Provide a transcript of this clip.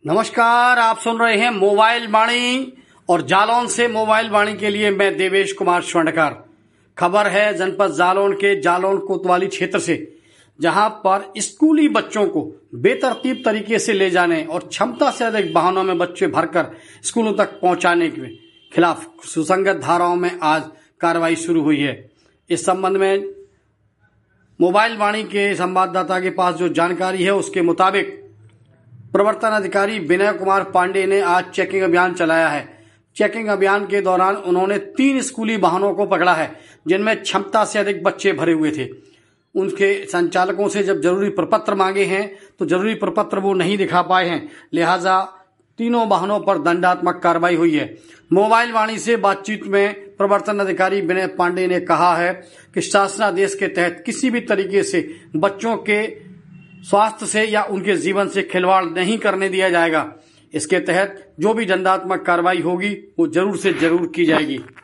नमस्कार, आप सुन रहे हैं मोबाइल वाणी और जालौन से मोबाइल वाणी के लिए मैं देवेश कुमार स्वर्णकार। खबर है जनपद जालौन के जालौन कोतवाली क्षेत्र से, जहां पर स्कूली बच्चों को बेतरतीब तरीके से ले जाने और क्षमता से अधिक वाहनों में बच्चे भरकर स्कूलों तक पहुंचाने के खिलाफ सुसंगत धाराओं में आज कार्रवाई शुरू हुई है। इस संबंध में मोबाइल वाणी के संवाददाता के पास जो जानकारी है उसके मुताबिक प्रवर्तन अधिकारी विनय कुमार पांडे ने आज चेकिंग अभियान चलाया है। चेकिंग अभियान के दौरान उन्होंने 3 स्कूली वाहनों को पकड़ा है, जिनमें क्षमता से अधिक बच्चे भरे हुए थे। उनके संचालकों से जब जरूरी प्रपत्र मांगे हैं तो जरूरी प्रपत्र वो नहीं दिखा पाए हैं, लिहाजा तीनों वाहनों पर दंडात्मक कार्रवाई हुई है। मोबाइल वाणी से बातचीत में प्रवर्तन अधिकारी विनय पांडे ने कहा है कि शासनादेश के तहत किसी भी तरीके से बच्चों के स्वास्थ्य से या उनके जीवन से खिलवाड़ नहीं करने दिया जाएगा। इसके तहत जो भी दंडात्मक कार्रवाई होगी वो जरूर से जरूर की जाएगी।